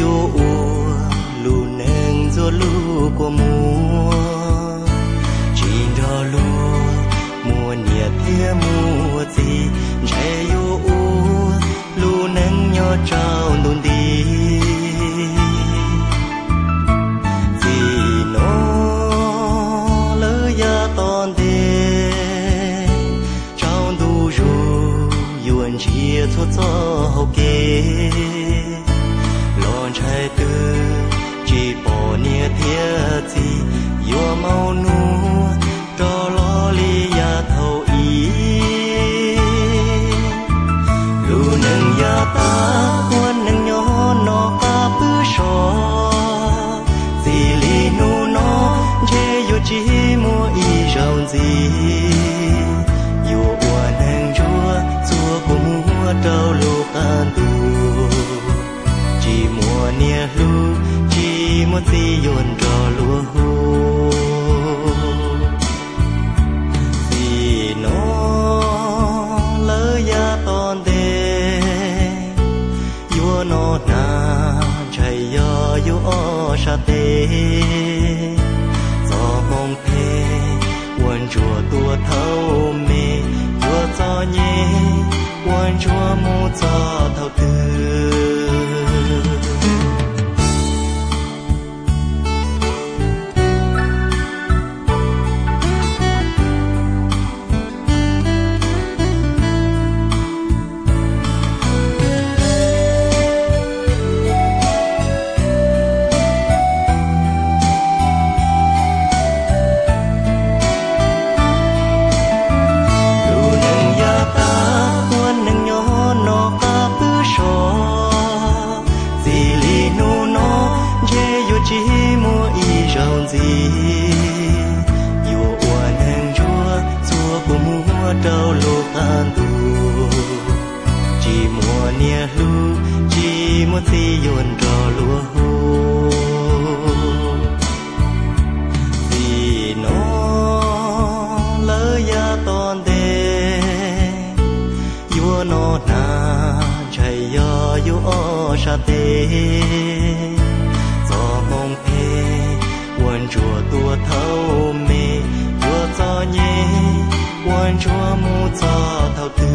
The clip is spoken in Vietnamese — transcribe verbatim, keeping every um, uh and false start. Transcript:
yo lu neng zo lu của mùa chỉ đó lu mùa nhiệt thia mùa gì che yo lu neng nhỏ trao nôn đi gì nó lỡ ya ton đê trao du ru yuan chia cho cho hậu kế lon trái tư chỉ bỏ nia thiệt gì yo mau nu cho lo li ya thâu ý lu nâng ya ta quan nâng nhỏ nó ca bứ sò gì li nu nó che yo chỉ mua y rau gì yo qua nâng chúa chúa của mua trâu lu can tu chỉ mua nia lu chỉ mua gì yun trò lúa hô gì nó lỡ ya ton đê yo nó na chạy yo yo o sa tê gió mong phê quân chùa tua thâu mê yo cho nhé quân chùa mu cho thâu tư chỉ mua y rau gì yo oan hang chúa chúa của mua trâu lô can tu chỉ mua nia lu chỉ mua si yun trò lúa hô vì nó lỡ ya ton đê yo nó na chạy yo yo o sa tê mong phê quân chùa tua thâu mê tua cho nhé quân chùa mu cho thâu tư